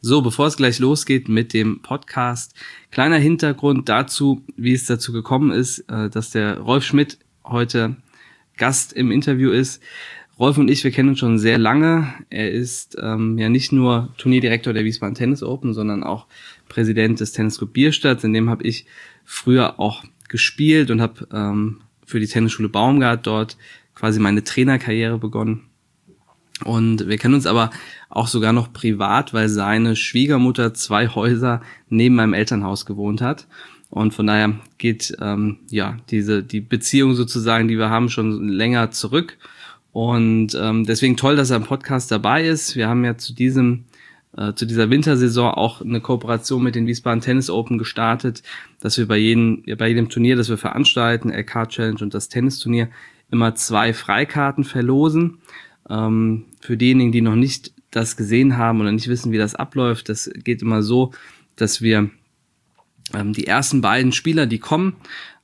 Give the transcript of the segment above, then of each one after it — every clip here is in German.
So, bevor es gleich losgeht mit dem Podcast, kleiner Hintergrund dazu, wie es dazu gekommen ist, dass der Rolf Schmidt heute Gast im Interview ist. Rolf und ich, wir kennen uns schon sehr lange. Er ist ja nicht nur Turnierdirektor der Wiesbaden Tennis Open, sondern auch Präsident des Tennisclub Bierstadt. In dem habe ich früher auch gespielt und habe für die Tennisschule Baumgart dort quasi meine Trainerkarriere begonnen. Und wir kennen uns aber auch sogar noch privat, weil seine Schwiegermutter 2 Häuser neben meinem Elternhaus gewohnt hat. Und von daher geht die Beziehung sozusagen, die wir haben, schon länger zurück. Und deswegen toll, dass er im Podcast dabei ist. Wir haben ja zu dieser Wintersaison auch eine Kooperation mit den Wiesbaden Tennis Open gestartet, dass wir bei jedem Turnier, das wir veranstalten, LK Challenge und das Tennisturnier, immer 2 Freikarten verlosen. Für diejenigen, die noch nicht das gesehen haben oder nicht wissen, wie das abläuft, das geht immer so, dass wir die ersten beiden Spieler, die kommen,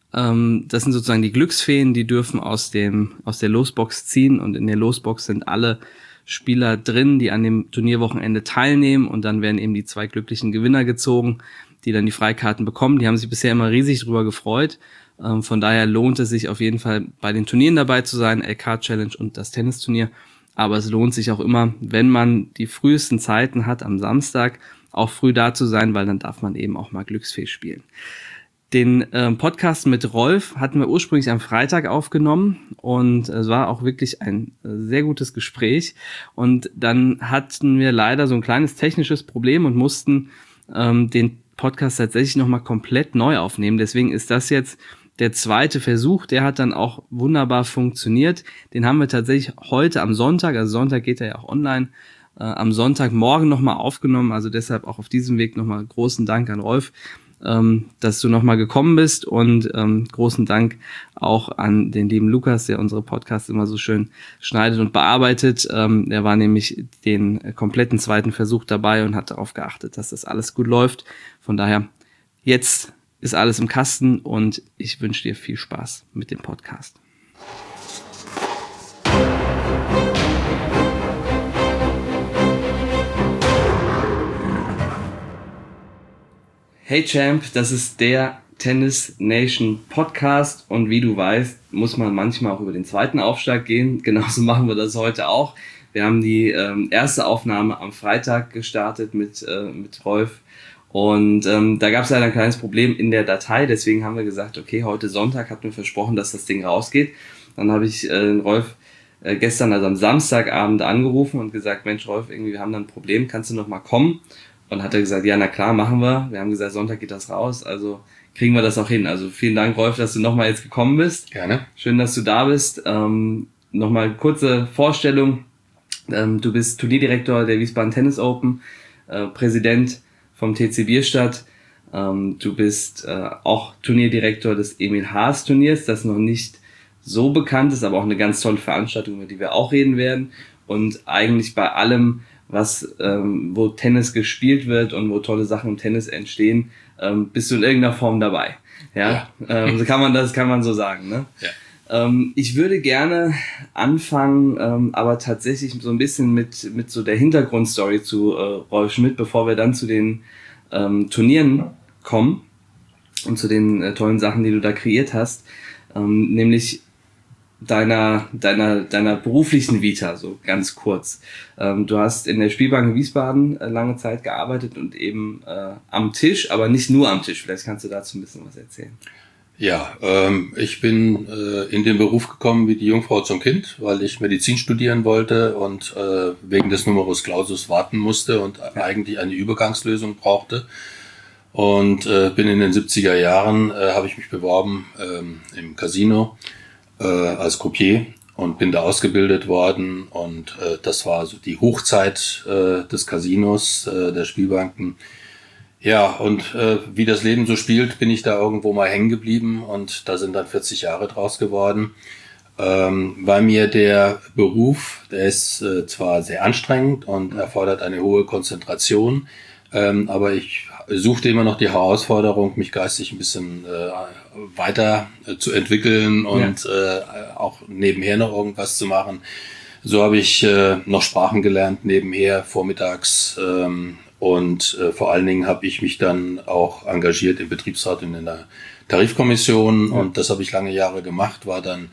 das sind sozusagen die Glücksfeen, die dürfen aus der Losbox ziehen, und in der Losbox sind alle Spieler drin, die an dem Turnierwochenende teilnehmen, und dann werden eben die 2 glücklichen Gewinner gezogen, die dann die Freikarten bekommen. Die haben sich bisher immer riesig drüber gefreut. Von daher lohnt es sich auf jeden Fall, bei den Turnieren dabei zu sein, LK Challenge und das Tennisturnier. Aber es lohnt sich auch immer, wenn man die frühesten Zeiten hat, am Samstag auch früh da zu sein, weil dann darf man eben auch mal Glücksfee spielen. Den Podcast mit Rolf hatten wir ursprünglich am Freitag aufgenommen, und es war auch wirklich ein sehr gutes Gespräch. Und dann hatten wir leider so ein kleines technisches Problem und mussten den Podcast tatsächlich nochmal komplett neu aufnehmen. Deswegen ist das jetzt der zweite Versuch, der hat dann auch wunderbar funktioniert. Den haben wir tatsächlich heute am Sonntag, also Sonntag geht er ja auch online, am Sonntagmorgen nochmal aufgenommen. Also deshalb auch auf diesem Weg nochmal großen Dank an Rolf, dass du nochmal gekommen bist, und großen Dank auch an den lieben Lukas, der unsere Podcasts immer so schön schneidet und bearbeitet. Er war nämlich den kompletten zweiten Versuch dabei und hat darauf geachtet, dass das alles gut läuft. Von daher, jetzt ist alles im Kasten, und ich wünsche dir viel Spaß mit dem Podcast. Hey Champ, das ist der Tennis Nation Podcast, und wie du weißt, muss man manchmal auch über den zweiten Aufschlag gehen. Genauso machen wir das heute auch. Wir haben die erste Aufnahme am Freitag gestartet mit Rolf. Und da gab es leider ein kleines Problem in der Datei, deswegen haben wir gesagt, okay, heute Sonntag hatten wir versprochen, dass das Ding rausgeht. Dann habe ich Rolf gestern, also am Samstagabend, angerufen und gesagt, Mensch Rolf, irgendwie wir haben da ein Problem, kannst du noch mal kommen? Und hat er gesagt, ja, na klar, machen wir. Wir haben gesagt, Sonntag geht das raus, also kriegen wir das auch hin. Also vielen Dank, Rolf, dass du nochmal jetzt gekommen bist. Gerne. Schön, dass du da bist. Nochmal kurze Vorstellung. Du bist Turnierdirektor der Wiesbaden Tennis Open, Präsident vom TC Bierstadt. Du bist auch Turnierdirektor des Emil Haas Turniers, das noch nicht so bekannt ist, aber auch eine ganz tolle Veranstaltung, über die wir auch reden werden. Und eigentlich bei allem, wo Tennis gespielt wird und wo tolle Sachen im Tennis entstehen, bist du in irgendeiner Form dabei. Ja. So kann man so sagen, ne? Ja. Ich würde gerne anfangen, aber tatsächlich so ein bisschen mit so der Hintergrundstory zu Rolf Schmidt, bevor wir dann zu den Turnieren kommen und zu den tollen Sachen, die du da kreiert hast, nämlich deiner beruflichen Vita, so ganz kurz. Du hast in der Spielbank in Wiesbaden lange Zeit gearbeitet und eben am Tisch, aber nicht nur am Tisch. Vielleicht kannst du dazu ein bisschen was erzählen. Ja, ich bin in den Beruf gekommen wie die Jungfrau zum Kind, weil ich Medizin studieren wollte und wegen des Numerus Clausus warten musste und eigentlich eine Übergangslösung brauchte. Und bin in den 70er Jahren, habe ich mich beworben im Casino als Croupier und bin da ausgebildet worden. Und das war so die Hochzeit des Casinos, der Spielbanken. Ja, und wie das Leben so spielt, bin ich da irgendwo mal hängen geblieben, und da sind dann 40 Jahre draus geworden. Weil mir der Beruf, der ist zwar sehr anstrengend und erfordert eine hohe Konzentration, aber ich suchte immer noch die Herausforderung, mich geistig ein bisschen weiter zu entwickeln und auch nebenher noch irgendwas zu machen. So habe ich noch Sprachen gelernt nebenher, vormittags. Und vor allen Dingen habe ich mich dann auch engagiert im Betriebsrat und in der Tarifkommission. Und das habe ich lange Jahre gemacht, war dann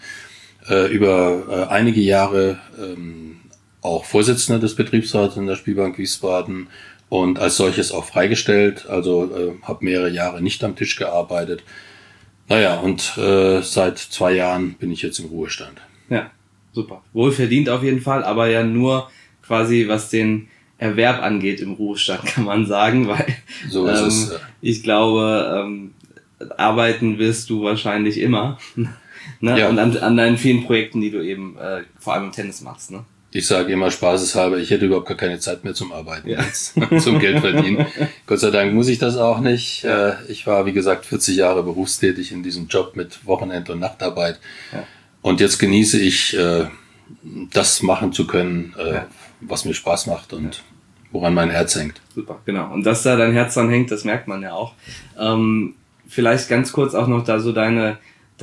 über einige Jahre auch Vorsitzender des Betriebsrats in der Spielbank Wiesbaden und als solches auch freigestellt. Also habe mehrere Jahre nicht am Tisch gearbeitet. Naja, und seit 2 Jahren bin ich jetzt im Ruhestand. Ja, super. Wohlverdient auf jeden Fall, aber ja nur quasi, was den Erwerb angeht im Ruhestand, kann man sagen, weil so ist es. Ich glaube, arbeiten wirst du wahrscheinlich immer. Ne? Ja. Und an deinen vielen Projekten, die du eben vor allem im Tennis machst. Ne? Ich sage immer spaßeshalber, ich hätte überhaupt gar keine Zeit mehr zum Arbeiten, jetzt, zum Geld verdienen. Gott sei Dank muss ich das auch nicht. Ja. Ich war, wie gesagt, 40 Jahre berufstätig in diesem Job mit Wochenend- und Nachtarbeit. Ja. Und jetzt genieße ich, das machen zu können, was mir Spaß macht und woran mein Herz hängt. Super, genau. Und dass da dein Herz dran hängt, das merkt man ja auch. Vielleicht ganz kurz auch noch da so deine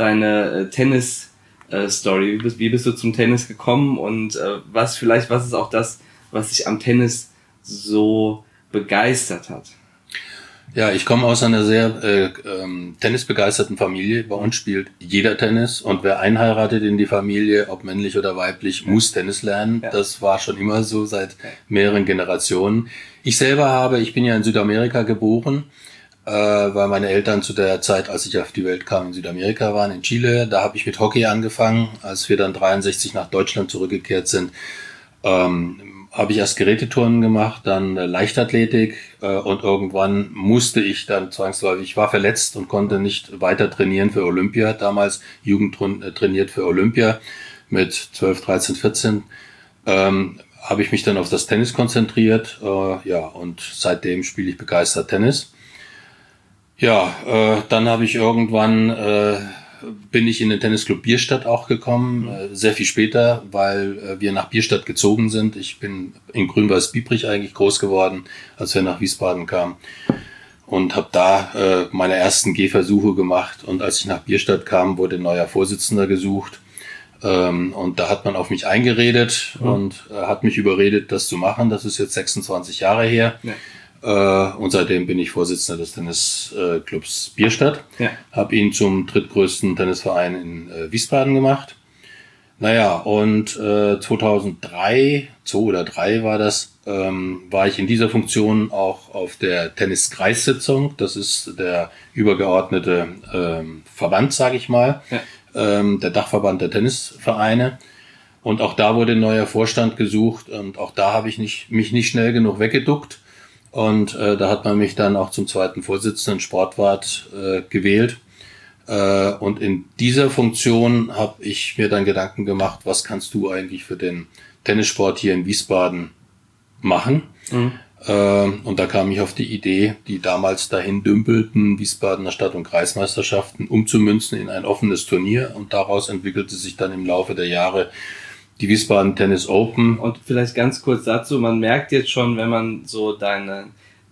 Tennis-Story. Wie bist du zum Tennis gekommen und was ist auch das, was dich am Tennis so begeistert hat? Ja, ich komme aus einer sehr tennisbegeisterten Familie. Bei uns spielt jeder Tennis und wer einheiratet in die Familie, ob männlich oder weiblich, muss Tennis lernen. Ja. Das war schon immer so seit mehreren Generationen. Ich bin ja in Südamerika geboren, weil meine Eltern zu der Zeit, als ich auf die Welt kam, in Südamerika waren, in Chile. Da habe ich mit Hockey angefangen. Als wir dann 63 nach Deutschland zurückgekehrt sind, habe ich erst Geräteturnen gemacht, dann Leichtathletik und irgendwann musste ich dann zwangsläufig, ich war verletzt und konnte nicht weiter trainieren für Olympia, damals Jugend trainiert für Olympia mit 12, 13, 14, habe ich mich dann auf das Tennis konzentriert, und seitdem spiele ich begeistert Tennis. Ja, dann habe ich irgendwann bin ich in den Tennisclub Bierstadt auch gekommen, sehr viel später, weil wir nach Bierstadt gezogen sind. Ich bin in Grünweiß-Biebrich eigentlich groß geworden, als wir nach Wiesbaden kamen und habe da meine ersten Gehversuche gemacht. Und als ich nach Bierstadt kam, wurde ein neuer Vorsitzender gesucht und da hat man auf mich eingeredet und hat mich überredet, das zu machen. Das ist jetzt 26 Jahre her. Ja. Und seitdem bin ich Vorsitzender des Tennisclubs Bierstadt. Ja. Habe ihn zum drittgrößten Tennisverein in Wiesbaden gemacht. Naja, und 2003 war das, war ich in dieser Funktion auch auf der Tenniskreissitzung. Das ist der übergeordnete Verband, sage ich mal, der Dachverband der Tennisvereine. Und auch da wurde ein neuer Vorstand gesucht und auch da habe ich mich nicht schnell genug weggeduckt. Und da hat man mich dann auch zum zweiten Vorsitzenden Sportwart gewählt. Und in dieser Funktion habe ich mir dann Gedanken gemacht, was kannst du eigentlich für den Tennissport hier in Wiesbaden machen? Mhm. Und da kam ich auf die Idee, die damals dahin dümpelten Wiesbadener Stadt- und Kreismeisterschaften umzumünzen in ein offenes Turnier. Und daraus entwickelte sich dann im Laufe der Jahre die Wiesbaden Tennis Open. Und vielleicht ganz kurz dazu, man merkt jetzt schon, wenn man so deinen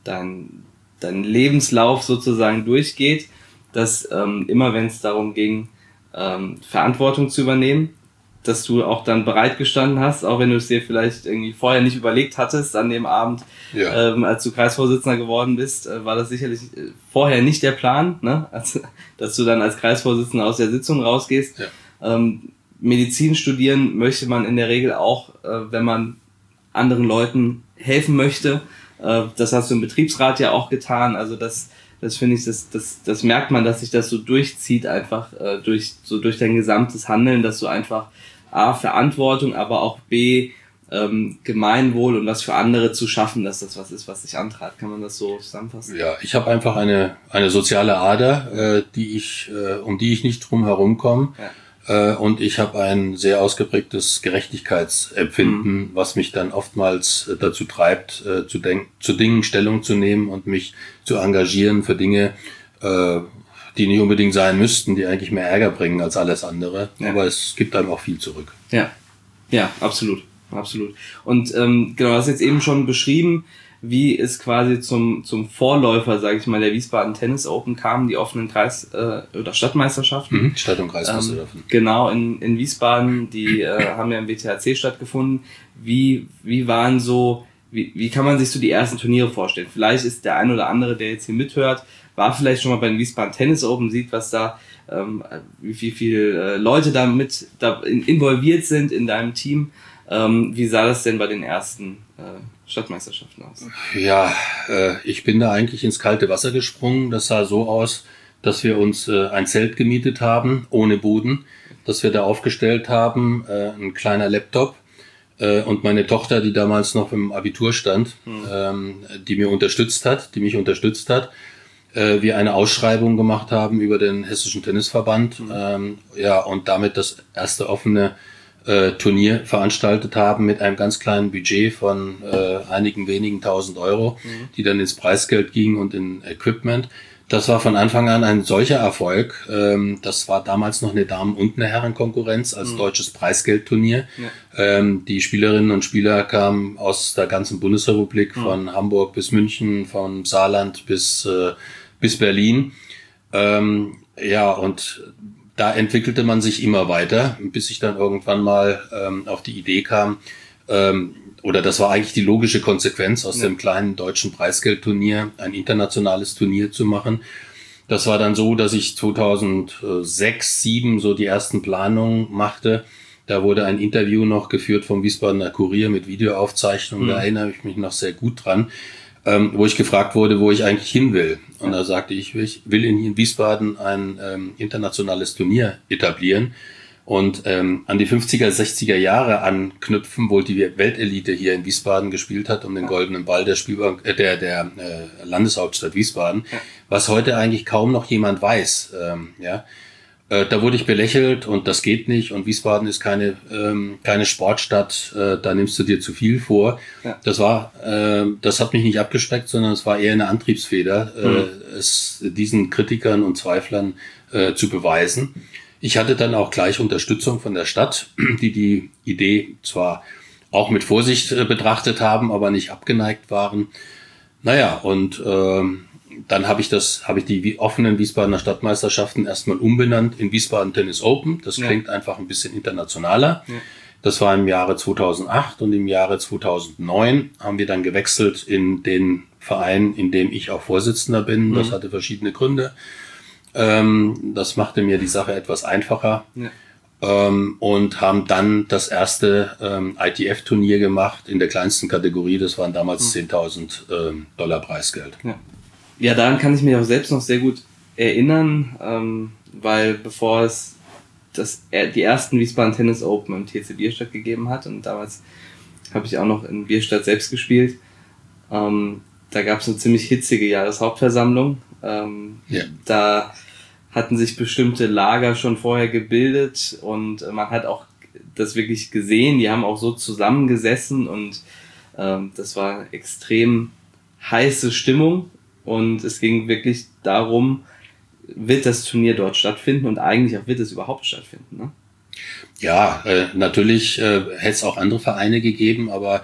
Lebenslauf sozusagen durchgeht, dass immer wenn es darum ging, Verantwortung zu übernehmen, dass du auch dann bereit gestanden hast, auch wenn du es dir vielleicht irgendwie vorher nicht überlegt hattest an dem Abend, als du Kreisvorsitzender geworden bist, war das sicherlich vorher nicht der Plan, ne? Also, dass du dann als Kreisvorsitzender aus der Sitzung rausgehst. Ja. Medizin studieren möchte man in der Regel auch, wenn man anderen Leuten helfen möchte. Das hast du im Betriebsrat ja auch getan. Also das finde ich, das merkt man, dass sich das so durchzieht, einfach durch dein gesamtes Handeln, dass du einfach A, Verantwortung, aber auch B, Gemeinwohl und was für andere zu schaffen, dass das was ist, was dich antreibt. Kann man das so zusammenfassen? Ja, ich habe einfach eine soziale Ader, um die ich nicht drum herum komme. Ja. Und ich habe ein sehr ausgeprägtes Gerechtigkeitsempfinden, was mich dann oftmals dazu treibt, zu Dingen Stellung zu nehmen und mich zu engagieren für Dinge, die nicht unbedingt sein müssten, die eigentlich mehr Ärger bringen als alles andere. Ja. Aber es gibt einem auch viel zurück. Ja, absolut. Und genau, du hast jetzt eben schon beschrieben, wie es quasi zum Vorläufer, sage ich mal, der Wiesbaden Tennis Open kam, die offenen Kreis- oder Stadtmeisterschaften. Stadt- und Kreismeisterschaften. Genau, in Wiesbaden, die haben ja im WTHC stattgefunden. Wie waren so, wie kann man sich so die ersten Turniere vorstellen? Vielleicht ist der ein oder andere, der jetzt hier mithört, war vielleicht schon mal bei den Wiesbaden Tennis Open, sieht, was da, wie viele Leute da involviert sind in deinem Team. Wie sah das denn bei den ersten Stadtmeisterschaften aus? Ja, ich bin da eigentlich ins kalte Wasser gesprungen. Das sah so aus, dass wir uns ein Zelt gemietet haben, ohne Boden, dass wir da aufgestellt haben, ein kleiner Laptop und meine Tochter, die damals noch im Abitur stand, die mich unterstützt hat, wir eine Ausschreibung gemacht haben über den Hessischen Tennisverband, und damit das erste offene Turnier veranstaltet haben mit einem ganz kleinen Budget von einigen wenigen tausend Euro, die dann ins Preisgeld gingen und in Equipment. Das war von Anfang an ein solcher Erfolg. Das war damals noch eine Damen- und eine Herrenkonkurrenz als deutsches Preisgeldturnier. Ja. Die Spielerinnen und Spieler kamen aus der ganzen Bundesrepublik, von Hamburg bis München, vom Saarland bis Berlin. Und da entwickelte man sich immer weiter, bis ich dann irgendwann mal auf die Idee kam, oder das war eigentlich die logische Konsequenz, aus dem kleinen deutschen Preisgeldturnier ein internationales Turnier zu machen. Das war dann so, dass ich 2006, 2007 so die ersten Planungen machte. Da wurde ein Interview noch geführt vom Wiesbadener Kurier mit Videoaufzeichnung, da erinnere ich mich noch sehr gut dran, wo ich gefragt wurde, wo ich eigentlich hin will. Und da sagte ich, ich will in Wiesbaden ein internationales Turnier etablieren und an die 50er, 60er Jahre anknüpfen, wo die Weltelite hier in Wiesbaden gespielt hat, um den goldenen Ball der Spielbank, der Landeshauptstadt Wiesbaden, was heute eigentlich kaum noch jemand weiß. Da wurde ich belächelt und das geht nicht und Wiesbaden ist keine Sportstadt, da nimmst du dir zu viel vor. Ja. Das hat mich nicht abgeschreckt, sondern es war eher eine Antriebsfeder, es diesen Kritikern und Zweiflern zu beweisen. Ich hatte dann auch gleich Unterstützung von der Stadt, die Idee zwar auch mit Vorsicht betrachtet haben, aber nicht abgeneigt waren. Dann habe ich die offenen Wiesbadener Stadtmeisterschaften erstmal umbenannt in Wiesbaden Tennis Open. Das klingt einfach ein bisschen internationaler. Ja. Das war im Jahre 2008 und im Jahre 2009 haben wir dann gewechselt in den Verein, in dem ich auch Vorsitzender bin. Das hatte verschiedene Gründe. Das machte mir die Sache etwas einfacher. Ja. Und haben dann das erste ITF-Turnier gemacht in der kleinsten Kategorie. Das waren damals $10.000 Preisgeld. Ja. Ja, daran kann ich mich auch selbst noch sehr gut erinnern, weil bevor es die ersten Wiesbaden Tennis Open im TC Bierstadt gegeben hat und damals habe ich auch noch in Bierstadt selbst gespielt, da gab es eine ziemlich hitzige Jahreshauptversammlung. Da hatten sich bestimmte Lager schon vorher gebildet und man hat auch das wirklich gesehen, die haben auch so zusammengesessen und das war extrem heiße Stimmung. Und es ging wirklich darum, wird das Turnier dort stattfinden und eigentlich auch wird es überhaupt stattfinden, ne? Ja, natürlich hätte es auch andere Vereine gegeben, aber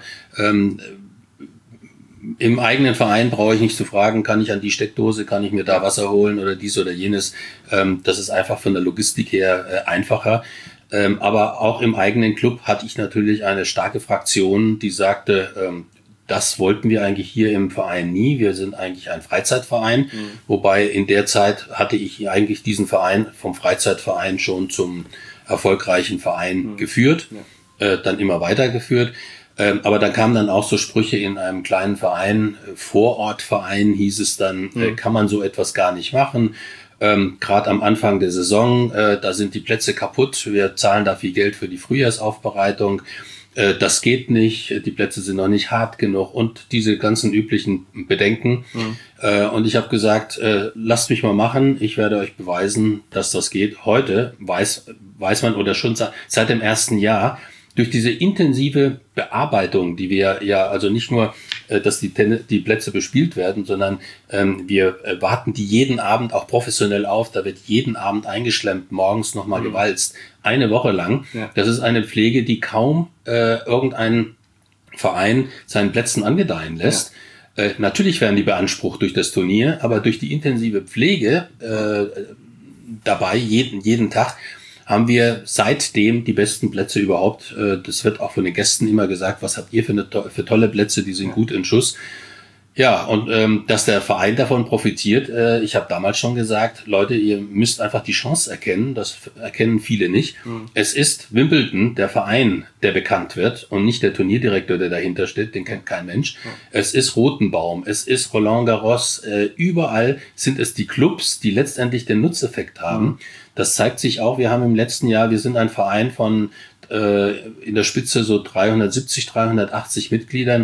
im eigenen Verein brauche ich nicht zu fragen, kann ich an die Steckdose, kann ich mir da Wasser holen oder dies oder jenes. Das ist einfach von der Logistik her einfacher. Aber auch im eigenen Club hatte ich natürlich eine starke Fraktion, die sagte, das wollten wir eigentlich hier im Verein nie. Wir sind eigentlich ein Freizeitverein, wobei in der Zeit hatte ich eigentlich diesen Verein vom Freizeitverein schon zum erfolgreichen Verein geführt, dann immer weitergeführt. Aber dann kamen dann auch so Sprüche in einem kleinen Verein, Vorortverein hieß es dann, kann man so etwas gar nicht machen. Gerade am Anfang der Saison, da sind die Plätze kaputt, wir zahlen da viel Geld für die Frühjahrsaufbereitung. Das geht nicht, die Plätze sind noch nicht hart genug und diese ganzen üblichen Bedenken. Und ich habe gesagt, lasst mich mal machen, ich werde euch beweisen, dass das geht. Heute weiß man oder schon seit dem ersten Jahr, durch diese intensive Bearbeitung, die wir ja, also nicht nur, dass die Plätze bespielt werden, sondern wir warten die jeden Abend auch professionell auf. Da wird jeden Abend eingeschlemmt, morgens nochmal gewalzt. Eine Woche lang. Ja. Das ist eine Pflege, die kaum irgendein Verein seinen Plätzen angedeihen lässt. Natürlich werden die beansprucht durch das Turnier, aber durch die intensive Pflege dabei, jeden Tag, haben wir seitdem die besten Plätze überhaupt. Das wird auch von den Gästen immer gesagt, was habt ihr für tolle Plätze, die sind gut in Schuss. Ja, und dass der Verein davon profitiert, ich habe damals schon gesagt, Leute, ihr müsst einfach die Chance erkennen, das erkennen viele nicht. Es ist Wimbledon, der Verein, der bekannt wird und nicht der Turnierdirektor, der dahinter steht, den kennt kein Mensch. Es ist Rotenbaum, es ist Roland Garros, überall sind es die Clubs, die letztendlich den Nutzeffekt haben. Das zeigt sich auch, wir haben im letzten Jahr, wir sind ein Verein von in der Spitze so 370, 380 Mitgliedern,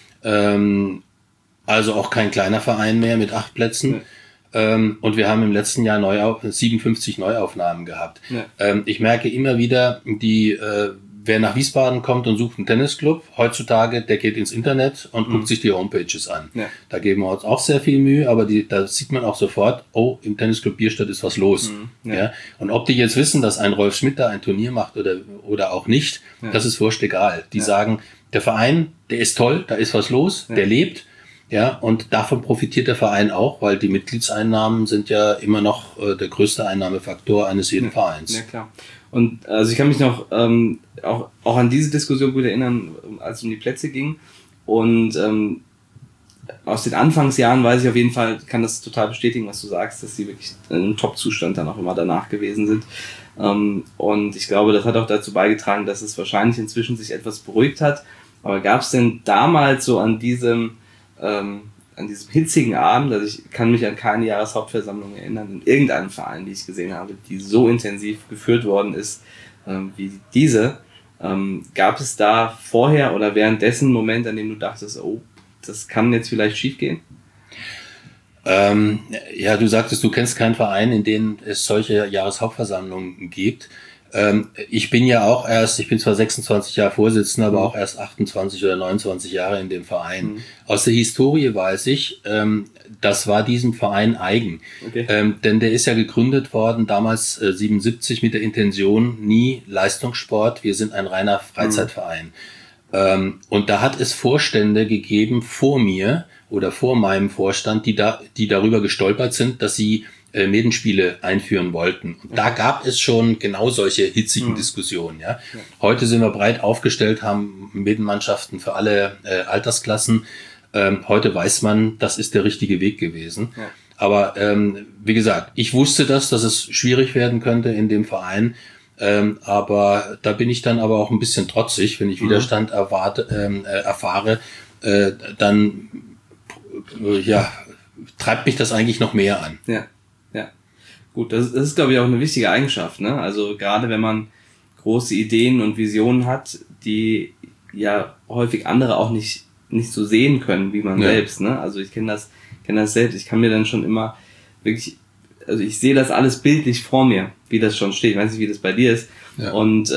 also auch kein kleiner Verein mehr mit 8 Plätzen. Ja. Und wir haben im letzten Jahr 57 Neuaufnahmen gehabt. Ja. Ich merke immer wieder, wer nach Wiesbaden kommt und sucht einen Tennisclub, heutzutage, der geht ins Internet und guckt sich die Homepages an. Ja. Da geben wir uns auch sehr viel Mühe, aber da sieht man auch sofort, oh, im Tennisclub Bierstadt ist was los. Ja. Ja. Und ob die jetzt wissen, dass ein Rolf Schmidt da ein Turnier macht oder auch nicht, das ist wurscht egal. Die sagen, der Verein, der ist toll, da ist was los, der lebt. Ja, und davon profitiert der Verein auch, weil die Mitgliedseinnahmen sind ja immer noch der größte Einnahmefaktor eines jeden Vereins. Ja, klar. Und also ich kann mich noch auch an diese Diskussion gut erinnern, als es um die Plätze ging. Und aus den Anfangsjahren weiß ich auf jeden Fall, kann das total bestätigen, was du sagst, dass sie wirklich in einem Top-Zustand dann auch immer danach gewesen sind. Und ich glaube, das hat auch dazu beigetragen, dass es wahrscheinlich inzwischen sich etwas beruhigt hat. Aber gab es denn damals so an diesem hitzigen Abend, also ich kann mich an keine Jahreshauptversammlung erinnern, in irgendeinem Verein, die ich gesehen habe, die so intensiv geführt worden ist wie diese, gab es da vorher oder währenddessen einen Moment, an dem du dachtest, oh, das kann jetzt vielleicht schief gehen? Ja, du sagtest, du kennst keinen Verein, in dem es solche Jahreshauptversammlungen gibt. Ich bin zwar 26 Jahre Vorsitzender, aber auch erst 28 oder 29 Jahre in dem Verein. Aus der Historie weiß ich, das war diesem Verein eigen. Okay. Denn der ist ja gegründet worden, damals 77 mit der Intention, nie Leistungssport, wir sind ein reiner Freizeitverein. Und da hat es Vorstände gegeben vor mir oder vor meinem Vorstand, die darüber gestolpert sind, dass sie Medenspiele einführen wollten. Und da gab es schon genau solche hitzigen Diskussionen. Ja. Heute sind wir breit aufgestellt, haben Medenmannschaften für alle Altersklassen. Heute weiß man, das ist der richtige Weg gewesen. Ja. Aber wie gesagt, ich wusste dass es schwierig werden könnte in dem Verein. Aber da bin ich dann aber auch ein bisschen trotzig, wenn ich Widerstand erfahre, dann treibt mich das eigentlich noch mehr an. Ja. Gut, das ist, glaube ich, auch eine wichtige Eigenschaft, ne? Also gerade wenn man große Ideen und Visionen hat, die ja häufig andere auch nicht so sehen können, wie man selbst, ne? Also ich kenne das selbst. Ich kann mir dann schon immer wirklich, also ich sehe das alles bildlich vor mir, wie das schon steht. Ich weiß nicht, wie das bei dir ist. Ja. Und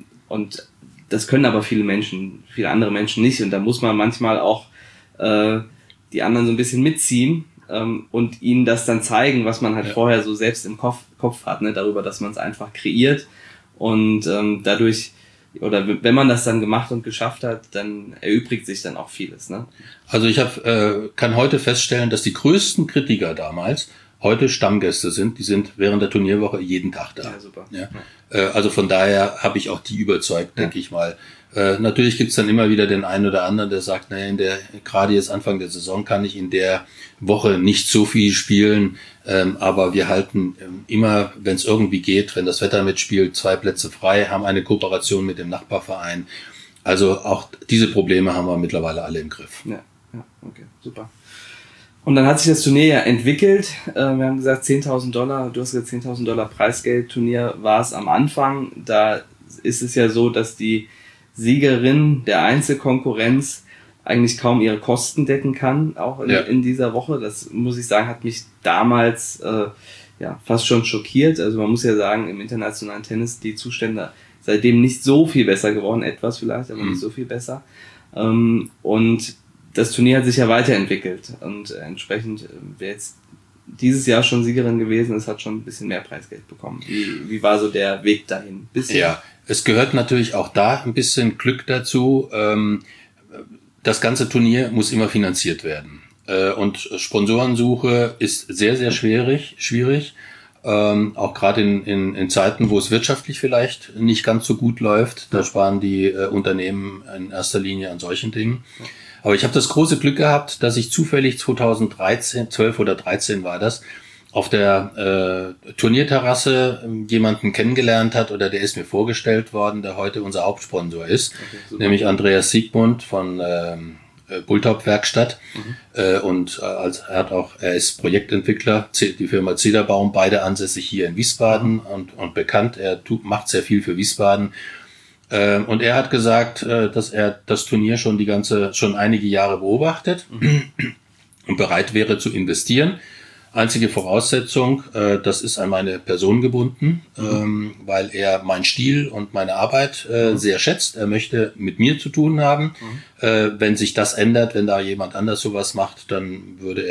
das können aber viele andere Menschen nicht. Und da muss man manchmal auch die anderen so ein bisschen mitziehen. Und ihnen das dann zeigen, was man halt vorher so selbst im Kopf hat, ne, darüber, dass man es einfach kreiert und dadurch, oder wenn man das dann gemacht und geschafft hat, dann erübrigt sich dann auch vieles, ne? Also ich kann heute feststellen, dass die größten Kritiker damals heute Stammgäste sind, die sind während der Turnierwoche jeden Tag da. Ja, super. Ja. Also von daher habe ich auch die überzeugt, denke ich mal. Natürlich gibt's dann immer wieder den einen oder anderen, der sagt, naja, gerade jetzt Anfang der Saison kann ich in der Woche nicht so viel spielen, aber wir halten immer, wenn es irgendwie geht, wenn das Wetter mitspielt, 2 Plätze frei, haben eine Kooperation mit dem Nachbarverein. Also auch diese Probleme haben wir mittlerweile alle im Griff. Ja, okay, super. Und dann hat sich das Turnier ja entwickelt. Wir haben gesagt, $10.000, du hast gesagt $10.000 Preisgeldturnier war es am Anfang. Da ist es ja so, dass die Siegerin der Einzelkonkurrenz eigentlich kaum ihre Kosten decken kann, auch in dieser Woche. Das, muss ich sagen, hat mich damals fast schon schockiert. Also man muss ja sagen, im internationalen Tennis die Zustände seitdem nicht so viel besser geworden. Etwas vielleicht, aber nicht so viel besser. Und das Turnier hat sich ja weiterentwickelt. Und entsprechend, wer jetzt dieses Jahr schon Siegerin gewesen ist, hat schon ein bisschen mehr Preisgeld bekommen. Wie war so der Weg dahin? Ja, es gehört natürlich auch da ein bisschen Glück dazu. Das ganze Turnier muss immer finanziert werden. Und Sponsorensuche ist sehr, sehr schwierig. Auch gerade in Zeiten, wo es wirtschaftlich vielleicht nicht ganz so gut läuft, da sparen die Unternehmen in erster Linie an solchen Dingen. Aber ich habe das große Glück gehabt, dass ich zufällig 2013, 12 oder 13 war das, auf der Turnierterrasse jemanden kennengelernt hat oder der ist mir vorgestellt worden, der heute unser Hauptsponsor ist, nämlich Andreas Siegmund von Bultop-Werkstatt. Und er ist Projektentwickler, die Firma Zederbaum, beide ansässig hier in Wiesbaden und bekannt. Er macht sehr viel für Wiesbaden. Und er hat gesagt, dass er das Turnier schon einige Jahre beobachtet und bereit wäre zu investieren. Einzige Voraussetzung, das ist an meine Person gebunden, weil er meinen Stil und meine Arbeit sehr schätzt. Er möchte mit mir zu tun haben. Wenn sich das ändert, wenn da jemand anders sowas macht, dann würde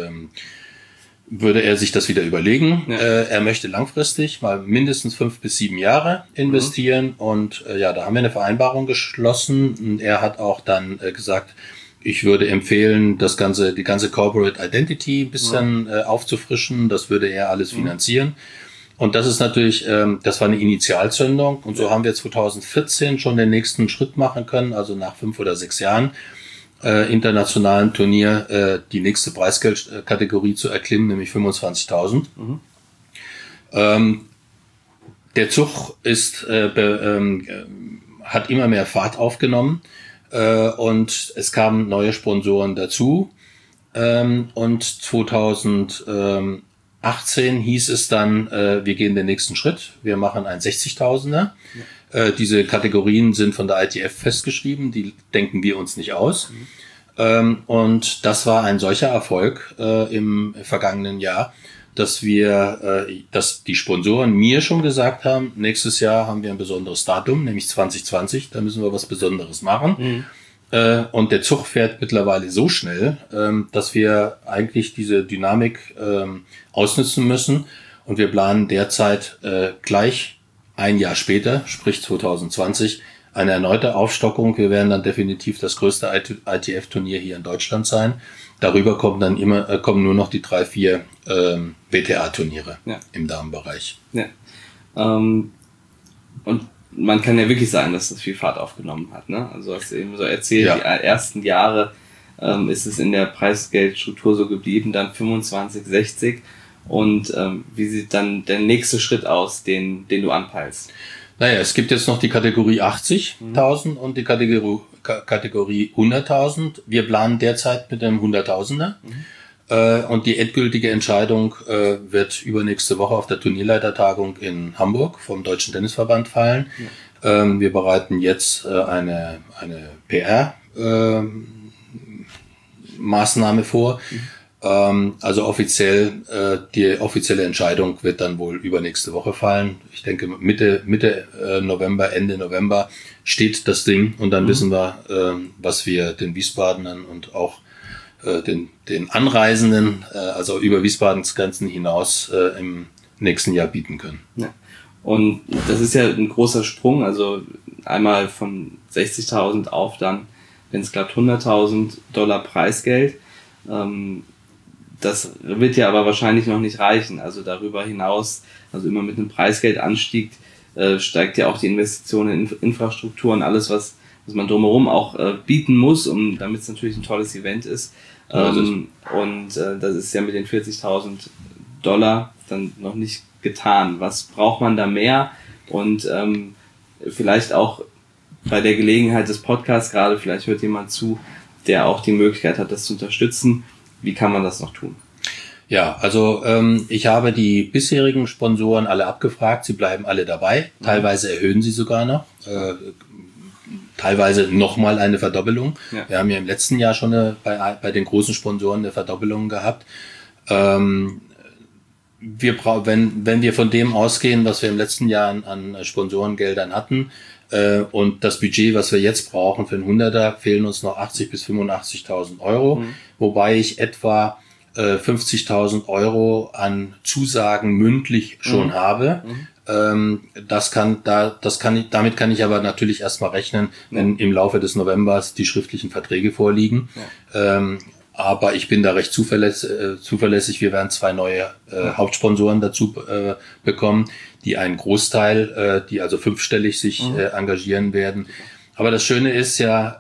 er sich das wieder überlegen. Ja. Er möchte langfristig mal mindestens 5 bis 7 Jahre investieren. Und da haben wir eine Vereinbarung geschlossen. Und er hat auch dann gesagt, ich würde empfehlen, die ganze Corporate Identity ein bisschen aufzufrischen. Das würde er alles finanzieren. Und das ist natürlich, das war eine Initialzündung. Und so haben wir 2014 schon den nächsten Schritt machen können, also nach 5 oder 6 Jahren internationalen Turnier die nächste Preisgeldkategorie zu erklimmen, nämlich 25.000. Der Zug hat immer mehr Fahrt aufgenommen. Und es kamen neue Sponsoren dazu. Und 2018 hieß es dann, wir gehen den nächsten Schritt. Wir machen ein 60.000er. Ja. Diese Kategorien sind von der ITF festgeschrieben. Die denken wir uns nicht aus. Und das war ein solcher Erfolg im vergangenen Jahr, dass die Sponsoren mir schon gesagt haben, nächstes Jahr haben wir ein besonderes Datum, nämlich 2020, da müssen wir was Besonderes machen. Und der Zug fährt mittlerweile so schnell, dass wir eigentlich diese Dynamik ausnutzen müssen. Und wir planen derzeit gleich ein Jahr später, sprich 2020, eine erneute Aufstockung. Wir werden dann definitiv das größte ITF-Turnier hier in Deutschland sein. Darüber kommen nur noch die 3, 4 WTA-Turniere im Damenbereich. Ja. Und man kann ja wirklich sagen, dass das viel Fahrt aufgenommen hat. Ne? Also hast du eben so erzählt, die ersten Jahre ist es in der Preisgeldstruktur so geblieben, dann 25, 60. Und wie sieht dann der nächste Schritt aus, den du anpeilst? Naja, es gibt jetzt noch die Kategorie 80.000 und die Kategorie 100.000. Wir planen derzeit mit einem 100.000er. Und die endgültige Entscheidung wird übernächste Woche auf der Turnierleitertagung in Hamburg vom Deutschen Tennisverband fallen. Ja. Wir bereiten jetzt eine PR-Maßnahme vor. Also die offizielle Entscheidung wird dann wohl übernächste Woche fallen. Ich denke Mitte November, Ende November steht das Ding und dann wissen wir, was wir den Wiesbadenern und auch den Anreisenden, also über Wiesbadens Grenzen hinaus im nächsten Jahr bieten können. Ja. Und das ist ja ein großer Sprung, also einmal von 60.000 auf dann, wenn es klappt, $100.000 Preisgeld. Das wird ja aber wahrscheinlich noch nicht reichen. Also darüber hinaus, also immer mit einem Preisgeldanstieg, steigt ja auch die Investition in Infrastruktur und alles, was man drumherum auch bieten muss, damit es natürlich ein tolles Event ist. Das ist ja mit den $40.000 dann noch nicht getan. Was braucht man da mehr? Und vielleicht auch bei der Gelegenheit des Podcasts gerade, vielleicht hört jemand zu, der auch die Möglichkeit hat, das zu unterstützen. Wie kann man das noch tun? Ja, also ich habe die bisherigen Sponsoren alle abgefragt. Sie bleiben alle dabei. Teilweise erhöhen sie sogar noch. Teilweise nochmal eine Verdoppelung. Ja. Wir haben ja im letzten Jahr schon bei den großen Sponsoren eine Verdoppelung gehabt. Wenn wir von dem ausgehen, was wir im letzten Jahr an Sponsorengeldern hatten, und das Budget, was wir jetzt brauchen für einen 100er, fehlen uns noch 80.000 bis 85.000 Euro, wobei ich etwa 50.000 Euro an Zusagen mündlich schon habe. Damit kann ich aber natürlich erstmal rechnen, wenn im Laufe des Novembers die schriftlichen Verträge vorliegen. Aber ich bin da recht zuverlässig. Wir werden 2 neue Hauptsponsoren dazu bekommen, die einen Großteil, die also 5-stellig sich engagieren werden. Aber das Schöne ist ja,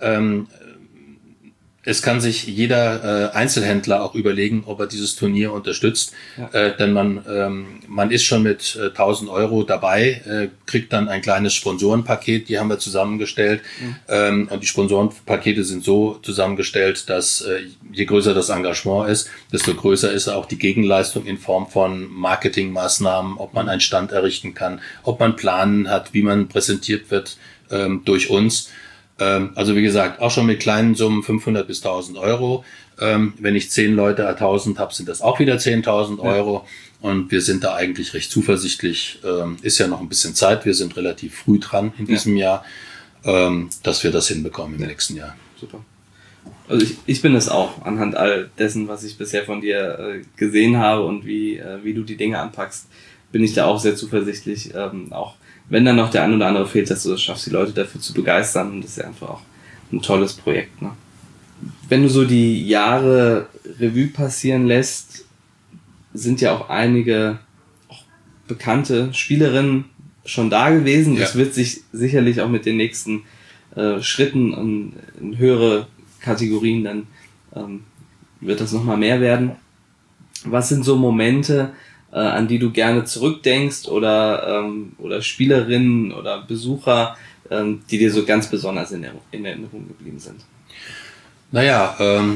es kann sich jeder Einzelhändler auch überlegen, ob er dieses Turnier unterstützt. Denn man ist schon mit 1.000 Euro dabei, kriegt dann ein kleines Sponsorenpaket, die haben wir zusammengestellt. Und die Sponsorenpakete sind so zusammengestellt, dass je größer das Engagement ist, desto größer ist auch die Gegenleistung in Form von Marketingmaßnahmen, ob man einen Stand errichten kann, ob man Planen hat, wie man präsentiert wird durch uns. Also wie gesagt, auch schon mit kleinen Summen 500 bis 1.000 Euro. Wenn ich 10 Leute 1.000 habe, sind das auch wieder 10.000 Euro. Und wir sind da eigentlich recht zuversichtlich. Ist ja noch ein bisschen Zeit. Wir sind relativ früh dran in diesem Jahr, dass wir das hinbekommen im nächsten Jahr. Super. Also ich bin es auch anhand all dessen, was ich bisher von dir gesehen habe und wie du die Dinge anpackst, bin ich da auch sehr zuversichtlich. Auch wenn dann noch der ein oder andere fehlt, dass du es schaffst, die Leute dafür zu begeistern. Und das ist ja einfach auch ein tolles Projekt. Ne? Wenn du so die Jahre Revue passieren lässt, sind ja auch einige auch bekannte Spielerinnen schon da gewesen. Das wird sich sicherlich auch mit den nächsten Schritten in höhere Kategorien dann wird das nochmal mehr werden. Was sind so Momente, an die du gerne zurückdenkst oder Spielerinnen oder Besucher, die dir so ganz besonders in Erinnerung geblieben sind? Naja,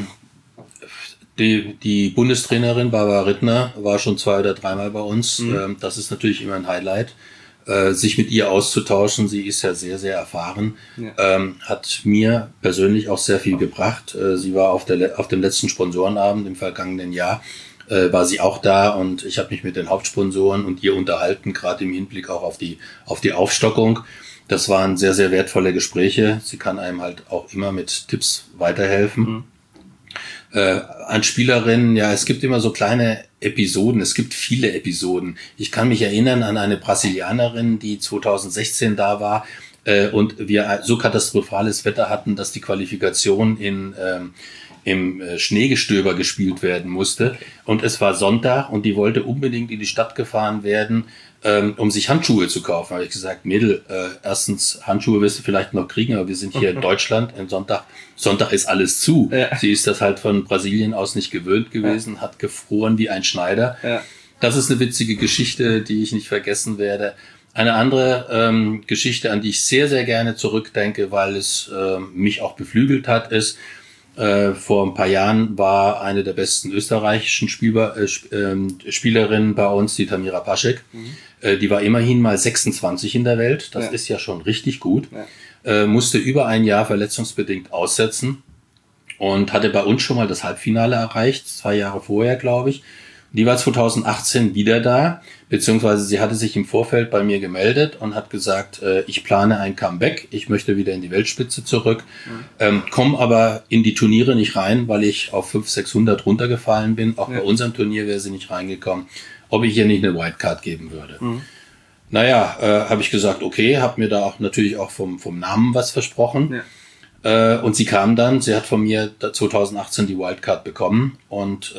die Bundestrainerin Barbara Rittner war schon 2 oder 3 Mal bei uns. Das ist natürlich immer ein Highlight, sich mit ihr auszutauschen. Sie ist ja sehr, sehr erfahren, hat mir persönlich auch sehr viel gebracht. Sie war auf dem letzten Sponsorenabend im vergangenen Jahr, war sie auch da und ich habe mich mit den Hauptsponsoren und ihr unterhalten, gerade im Hinblick auch auf die Aufstockung. Das waren sehr, sehr wertvolle Gespräche. Sie kann einem halt auch immer mit Tipps weiterhelfen. An Spielerinnen, ja, es gibt immer so kleine Episoden, es gibt viele Episoden. Ich kann mich erinnern an eine Brasilianerin, die 2016 da war und wir so katastrophales Wetter hatten, dass die Qualifikation im Schneegestöber gespielt werden musste. Und es war Sonntag und die wollte unbedingt in die Stadt gefahren werden, um sich Handschuhe zu kaufen. Da habe ich gesagt, Mädel, erstens, Handschuhe wirst du vielleicht noch kriegen, aber wir sind hier in Deutschland, am Sonntag ist alles zu. Ja. Sie ist das halt von Brasilien aus nicht gewöhnt gewesen, hat gefroren wie ein Schneider. Ja. Das ist eine witzige Geschichte, die ich nicht vergessen werde. Eine andere Geschichte, an die ich sehr, sehr gerne zurückdenke, weil es mich auch beflügelt hat, ist, vor ein paar Jahren war eine der besten österreichischen Spielerinnen bei uns, die Tamira Paschek. Die war immerhin mal 26 in der Welt. Das ist ja schon richtig gut. Musste über ein Jahr verletzungsbedingt aussetzen und hatte bei uns schon mal das Halbfinale erreicht, 2 Jahre vorher, glaube ich. Die war 2018 wieder da, beziehungsweise sie hatte sich im Vorfeld bei mir gemeldet und hat gesagt, ich plane ein Comeback, ich möchte wieder in die Weltspitze zurück, komme aber in die Turniere nicht rein, weil ich auf 500-600 runtergefallen bin. Auch bei unserem Turnier wäre sie nicht reingekommen, ob ich ihr nicht eine Wildcard geben würde. Naja, habe ich gesagt, okay, habe mir da auch natürlich auch vom Namen was versprochen. Und sie kam dann, sie hat von mir 2018 die Wildcard bekommen und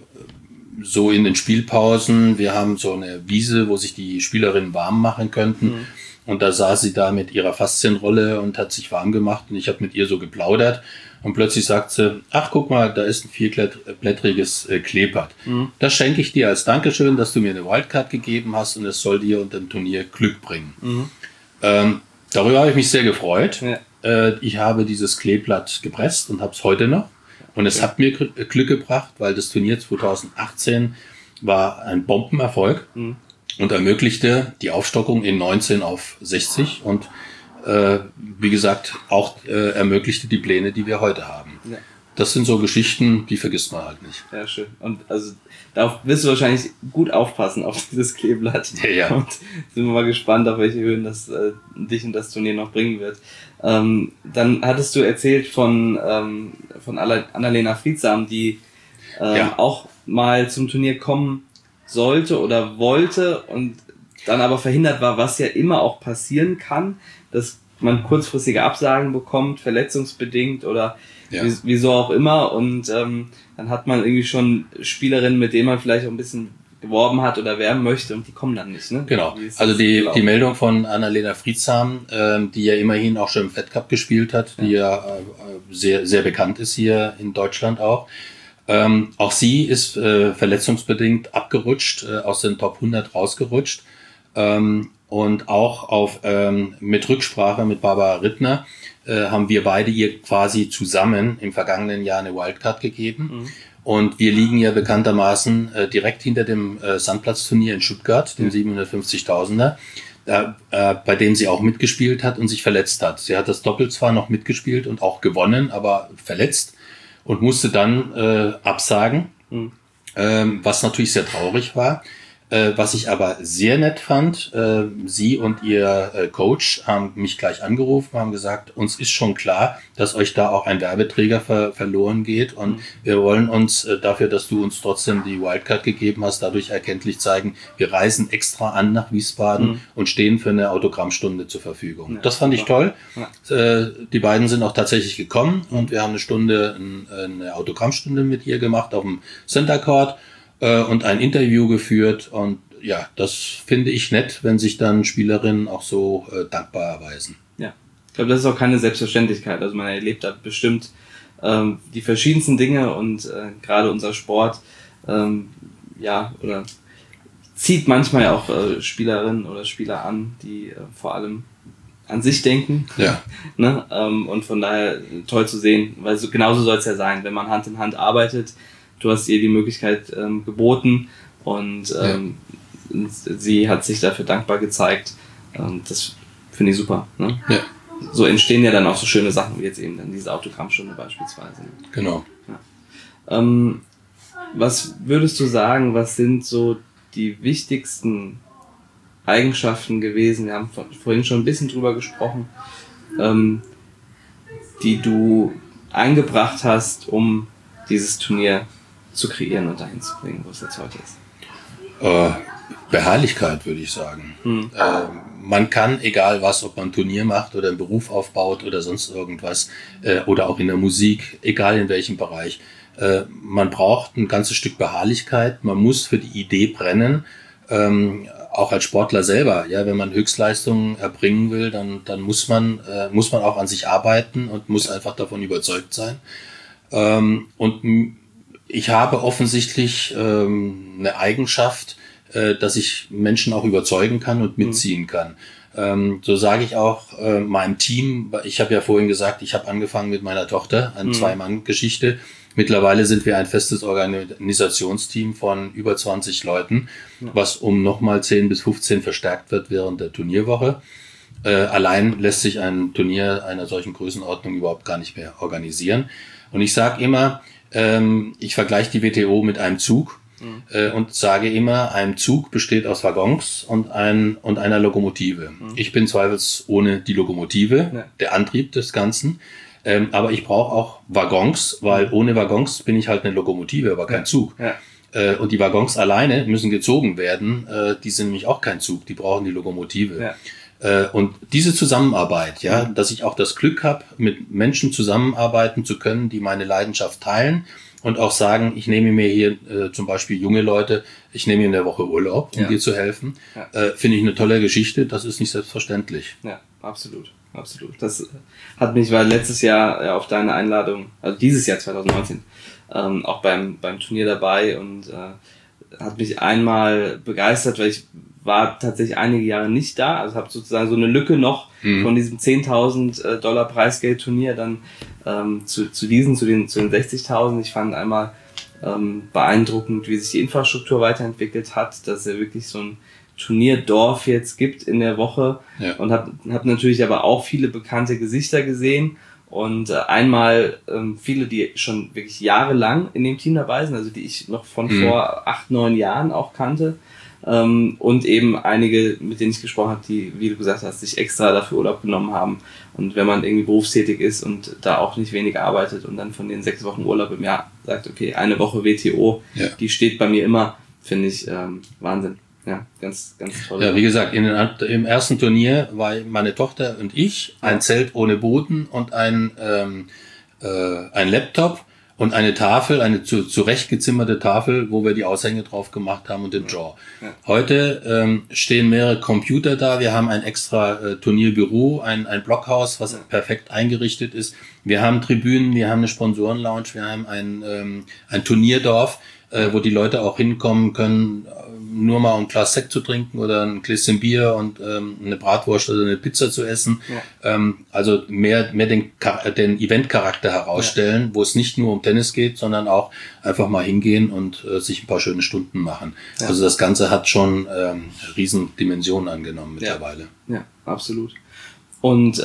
so in den Spielpausen, wir haben so eine Wiese, wo sich die Spielerinnen warm machen könnten. Und da saß sie da mit ihrer Faszienrolle und hat sich warm gemacht und ich habe mit ihr so geplaudert. Und plötzlich sagt sie, ach guck mal, da ist ein 4-blättriges Kleeblatt. Das schenke ich dir als Dankeschön, dass du mir eine Wildcard gegeben hast und es soll dir unter dem Turnier Glück bringen. Darüber habe ich mich sehr gefreut. Ich habe dieses Kleeblatt gepresst und habe es heute noch. Und es hat mir Glück gebracht, weil das Turnier 2018 war ein Bombenerfolg und ermöglichte die Aufstockung in 19 auf 60 und wie gesagt auch ermöglichte die Pläne, die wir heute haben. Ja. Das sind so Geschichten, die vergisst man halt nicht. Ja, schön. Und also darauf wirst du wahrscheinlich gut aufpassen auf dieses Kleeblatt. Ja. Und sind wir mal gespannt, auf welche Höhen das dich und das Turnier noch bringen wird. Dann hattest du erzählt von Annalena Friedsam, die auch mal zum Turnier kommen sollte oder wollte und dann aber verhindert war, was ja immer auch passieren kann, dass man kurzfristige Absagen bekommt, verletzungsbedingt oder wieso auch immer, und dann hat man irgendwie schon Spielerinnen, mit denen man vielleicht auch ein bisschen geworben hat oder werben möchte, und die kommen dann nicht, ne? Genau. Also die Meldung von Annalena Friedsam, die ja immerhin auch schon im Fed Cup gespielt hat, die ja sehr, sehr bekannt ist hier in Deutschland auch. Auch sie ist verletzungsbedingt abgerutscht, aus den Top 100 rausgerutscht. Und auch mit Rücksprache mit Barbara Rittner haben wir beide ihr quasi zusammen im vergangenen Jahr eine Wildcard gegeben. Und wir liegen ja bekanntermaßen direkt hinter dem Sandplatzturnier in Stuttgart, dem 750.000er, bei dem sie auch mitgespielt hat und sich verletzt hat. Sie hat das Doppel zwar noch mitgespielt und auch gewonnen, aber verletzt und musste dann absagen, was natürlich sehr traurig war. Was ich aber sehr nett fand, sie und ihr Coach haben mich gleich angerufen, haben gesagt, uns ist schon klar, dass euch da auch ein Werbeträger verloren geht, und wir wollen uns dafür, dass du uns trotzdem die Wildcard gegeben hast, dadurch erkenntlich zeigen, wir reisen extra an nach Wiesbaden und stehen für eine Autogrammstunde zur Verfügung. Ja, das fand ich toll. Ja. Die beiden sind auch tatsächlich gekommen und wir haben eine Autogrammstunde mit ihr gemacht auf dem Center Court. Und ein Interview geführt, und ja, das finde ich nett, wenn sich dann Spielerinnen auch so dankbar erweisen. Ja, ich glaube, das ist auch keine Selbstverständlichkeit. Also man erlebt da bestimmt die verschiedensten Dinge, und gerade unser Sport oder zieht manchmal auch Spielerinnen oder Spieler an, die vor allem an sich denken. Ja. Ne? Und von daher toll zu sehen, weil genauso soll es ja sein, wenn man Hand in Hand arbeitet. Du hast ihr die Möglichkeit geboten, und sie hat sich dafür dankbar gezeigt. Das finde ich super. Ne? Ja. So entstehen ja dann auch so schöne Sachen wie jetzt eben dann diese Autogrammstunde beispielsweise. Genau. Ja. Was würdest du sagen, was sind so die wichtigsten Eigenschaften gewesen? Wir haben vorhin schon ein bisschen drüber gesprochen, die du eingebracht hast, um dieses Turnier zu kreieren und dahin zu bringen, wo es jetzt heute ist? Beharrlichkeit, würde ich sagen. Man kann, egal was, ob man ein Turnier macht oder einen Beruf aufbaut oder sonst irgendwas, oder auch in der Musik, egal in welchem Bereich, man braucht ein ganzes Stück Beharrlichkeit, man muss für die Idee brennen, auch als Sportler selber, ja, wenn man Höchstleistungen erbringen will, dann muss man auch an sich arbeiten und muss einfach davon überzeugt sein. Und ich habe offensichtlich eine Eigenschaft, dass ich Menschen auch überzeugen kann und mitziehen kann. So sage ich auch meinem Team, ich habe ja vorhin gesagt, ich habe angefangen mit meiner Tochter, eine Zwei-Mann-Geschichte. Mittlerweile sind wir ein festes Organisationsteam von über 20 Leuten, was um nochmal 10 bis 15 verstärkt wird während der Turnierwoche. Allein lässt sich ein Turnier einer solchen Größenordnung überhaupt gar nicht mehr organisieren. Und ich sage immer, ich vergleiche die WTO mit einem Zug und sage immer, ein Zug besteht aus Waggons und einer Lokomotive. Ich bin zweifelsohne die Lokomotive, der Antrieb des Ganzen, aber ich brauche auch Waggons, weil ohne Waggons bin ich halt eine Lokomotive, aber kein Zug. Ja. Und die Waggons alleine müssen gezogen werden, die sind nämlich auch kein Zug, die brauchen die Lokomotive. Ja. Und diese Zusammenarbeit, ja, dass ich auch das Glück habe, mit Menschen zusammenarbeiten zu können, die meine Leidenschaft teilen und auch sagen, ich nehme mir hier zum Beispiel junge Leute, ich nehme mir in der Woche Urlaub, um dir zu helfen, finde ich eine tolle Geschichte, das ist nicht selbstverständlich. Ja, absolut, absolut. Das war letztes Jahr auf deine Einladung, also dieses Jahr 2019, auch beim Turnier dabei, und hat mich einmal begeistert, weil ich war tatsächlich einige Jahre nicht da, also habe sozusagen so eine Lücke noch von diesem $10.000 Preisgeldturnier dann zu den 60.000. Ich fand einmal beeindruckend, wie sich die Infrastruktur weiterentwickelt hat, dass es wirklich so ein Turnierdorf jetzt gibt in der Woche, und hab natürlich aber auch viele bekannte Gesichter gesehen. Und einmal viele, die schon wirklich jahrelang in dem Team dabei sind, also die ich noch von vor 8, 9 Jahren auch kannte. Und eben einige, mit denen ich gesprochen habe, die, wie du gesagt hast, sich extra dafür Urlaub genommen haben. Und wenn man irgendwie berufstätig ist und da auch nicht wenig arbeitet und dann von den 6 Wochen Urlaub im Jahr sagt, okay, eine Woche WTO, die steht bei mir immer, finde ich Wahnsinn. Ja, ganz, ganz toll. Ja, wie gesagt, im ersten Turnier war meine Tochter und ich, ein Zelt ohne Boden und ein Laptop und eine Tafel, eine zurechtgezimmerte Tafel, wo wir die Aushänge drauf gemacht haben und den Draw. Ja. Heute stehen mehrere Computer da. Wir haben ein extra Turnierbüro, ein Blockhaus, was perfekt eingerichtet ist. Wir haben Tribünen, wir haben eine Sponsorenlounge, wir haben ein Turnierdorf, wo die Leute auch hinkommen können, nur mal ein Glas Sekt zu trinken oder ein Gläschen Bier und eine Bratwurst oder eine Pizza zu essen. Ja. Also mehr den Event-Charakter herausstellen, wo es nicht nur um Tennis geht, sondern auch einfach mal hingehen und sich ein paar schöne Stunden machen. Ja. Also das Ganze hat schon riesen Dimensionen angenommen mittlerweile. Ja, absolut. Und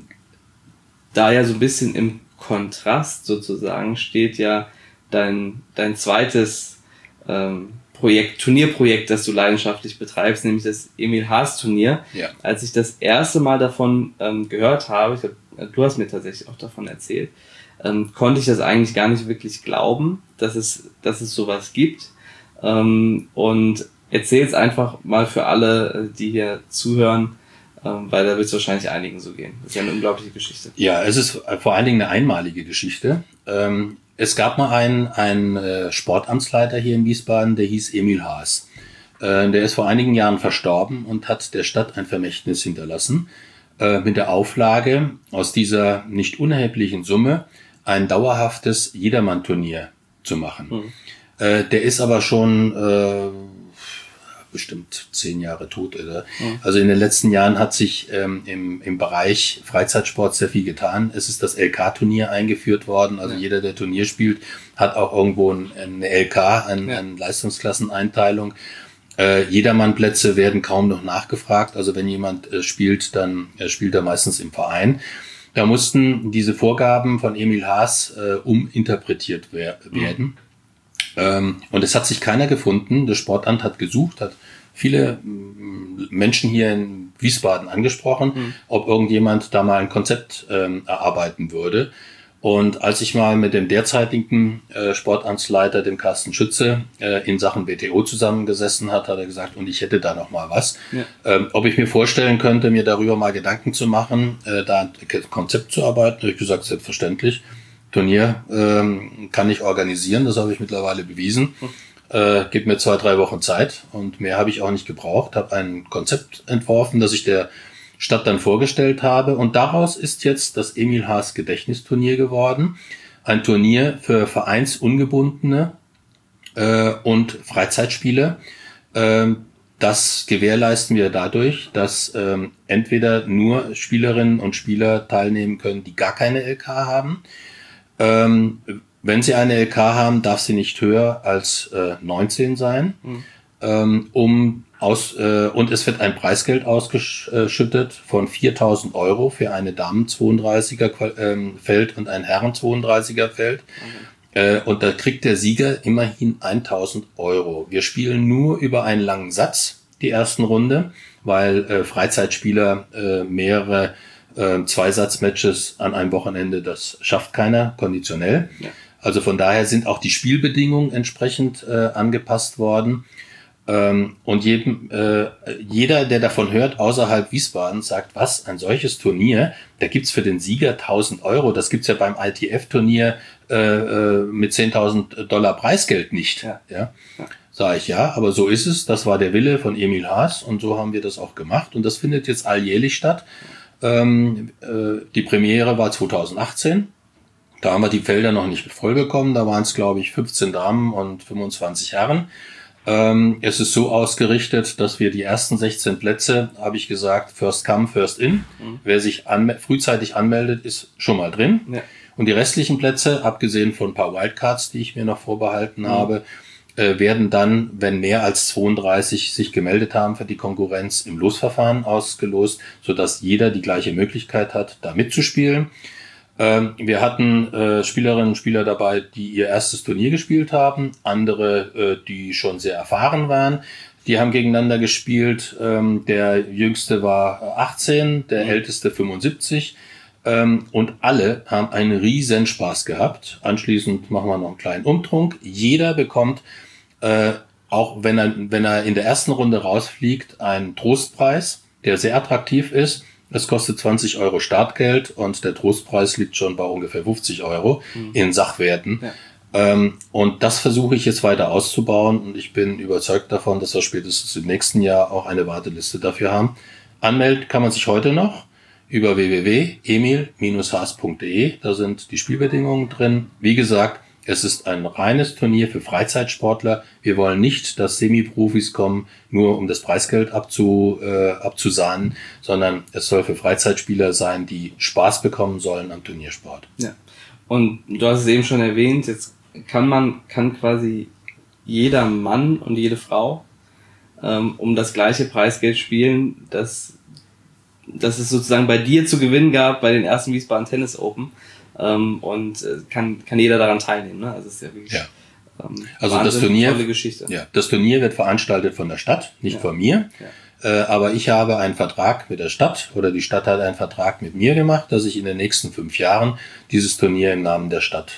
da ja so ein bisschen im Kontrast sozusagen steht dein zweites Turnierprojekt, das du leidenschaftlich betreibst, nämlich das Emil-Haas-Turnier. Ja. Als ich das erste Mal davon gehört habe, ich glaub, du hast mir tatsächlich auch davon erzählt, konnte ich das eigentlich gar nicht wirklich glauben, dass es sowas gibt. Und erzähl's einfach mal für alle, die hier zuhören, weil da wird es wahrscheinlich einigen so gehen. Das ist ja eine unglaubliche Geschichte. Ja, es ist vor allen Dingen eine einmalige Geschichte. Es gab mal einen Sportamtsleiter hier in Wiesbaden, der hieß Emil Haas. Der ist vor einigen Jahren verstorben und hat der Stadt ein Vermächtnis hinterlassen, mit der Auflage, aus dieser nicht unerheblichen Summe ein dauerhaftes Jedermann-Turnier zu machen. Mhm. Der ist aber schon bestimmt 10 Jahre tot, oder? Mhm. Also in den letzten Jahren hat sich im Bereich Freizeitsport sehr viel getan. Es ist das LK-Turnier eingeführt worden. Also jeder, der Turnier spielt, hat auch irgendwo eine LK, eine Leistungsklasseneinteilung. Jedermannplätze werden kaum noch nachgefragt. Also wenn jemand spielt, dann spielt er meistens im Verein. Da mussten diese Vorgaben von Emil Haas uminterpretiert werden. Und es hat sich keiner gefunden. Das Sportamt hat gesucht, hat viele Menschen hier in Wiesbaden angesprochen, ob irgendjemand da mal ein Konzept erarbeiten würde. Und als ich mal mit dem derzeitigen Sportamtsleiter, dem Carsten Schütze, in Sachen WTO zusammengesessen hat er gesagt, und ich hätte da noch mal was. Ja. Ob ich mir vorstellen könnte, mir darüber mal Gedanken zu machen, da ein Konzept zu arbeiten, habe ich gesagt, selbstverständlich. Turnier kann ich organisieren, das habe ich mittlerweile bewiesen. Gib mir 2-3 Wochen Zeit und mehr habe ich auch nicht gebraucht. Habe ein Konzept entworfen, das ich der Stadt dann vorgestellt habe. Und daraus ist jetzt das Emil Haas Gedächtnisturnier geworden. Ein Turnier für Vereinsungebundene und Freizeitspiele. Das gewährleisten wir dadurch, dass entweder nur Spielerinnen und Spieler teilnehmen können, die gar keine LK haben. Wenn sie eine LK haben, darf sie nicht höher als 19 sein. Und es wird ein Preisgeld ausgeschüttet von 4.000 Euro für eine Damen-32er Feld und ein Herren-32er Feld. Und da kriegt der Sieger immerhin 1.000 Euro. Wir spielen nur über einen langen Satz, die ersten Runde, weil Freizeitspieler mehrere Zweisatzmatches an einem Wochenende, das schafft keiner konditionell. Ja. Also von daher sind auch die Spielbedingungen entsprechend angepasst worden. Und jeder, der davon hört, außerhalb Wiesbaden, sagt, was, ein solches Turnier, da gibt's für den Sieger 1.000 Euro, das gibt's ja beim ITF-Turnier mit $10.000 Preisgeld nicht. Ja. Ja. Sag ich, ja, aber so ist es, das war der Wille von Emil Haas und so haben wir das auch gemacht und das findet jetzt alljährlich statt. Die Premiere war 2018. Da haben wir die Felder noch nicht voll bekommen. Da waren es, glaube ich, 15 Damen und 25 Herren. Es ist so ausgerichtet, dass wir die ersten 16 Plätze, habe ich gesagt, first come, first in. Wer sich frühzeitig anmeldet, ist schon mal drin. Ja. Und die restlichen Plätze, abgesehen von ein paar Wildcards, die ich mir noch vorbehalten habe, werden dann, wenn mehr als 32 sich gemeldet haben für die Konkurrenz, im Losverfahren ausgelost, sodass jeder die gleiche Möglichkeit hat, da mitzuspielen. Wir hatten Spielerinnen und Spieler dabei, die ihr erstes Turnier gespielt haben, andere, die schon sehr erfahren waren. Die haben gegeneinander gespielt. Der Jüngste war 18, der Älteste 75. Und alle haben einen riesen Spaß gehabt. Anschließend machen wir noch einen kleinen Umtrunk. Jeder bekommt auch wenn er in der ersten Runde rausfliegt, einen Trostpreis, der sehr attraktiv ist. Es kostet 20 Euro Startgeld und der Trostpreis liegt schon bei ungefähr 50 Euro in Sachwerten. Ja. Und das versuche ich jetzt weiter auszubauen und ich bin überzeugt davon, dass wir spätestens im nächsten Jahr auch eine Warteliste dafür haben. Anmelden kann man sich heute noch über www.emil-haas.de. Da sind die Spielbedingungen drin. Wie gesagt, es ist ein reines Turnier für Freizeitsportler. Wir wollen nicht, dass Semi-Profis kommen, nur um das Preisgeld abzusahnen, sondern es soll für Freizeitspieler sein, die Spaß bekommen sollen am Turniersport. Ja. Und du hast es eben schon erwähnt, jetzt kann quasi jeder Mann und jede Frau um das gleiche Preisgeld spielen, dass es sozusagen bei dir zu gewinnen gab bei den ersten Wiesbaden Tennis Open. Und kann jeder daran teilnehmen, ne? Also es ist ja wirklich also das Turnier, tolle Geschichte. Ja, das Turnier wird veranstaltet von der Stadt, nicht von mir. Ja. Aber ich habe einen Vertrag mit der Stadt oder die Stadt hat einen Vertrag mit mir gemacht, dass ich in den nächsten 5 Jahren dieses Turnier im Namen der Stadt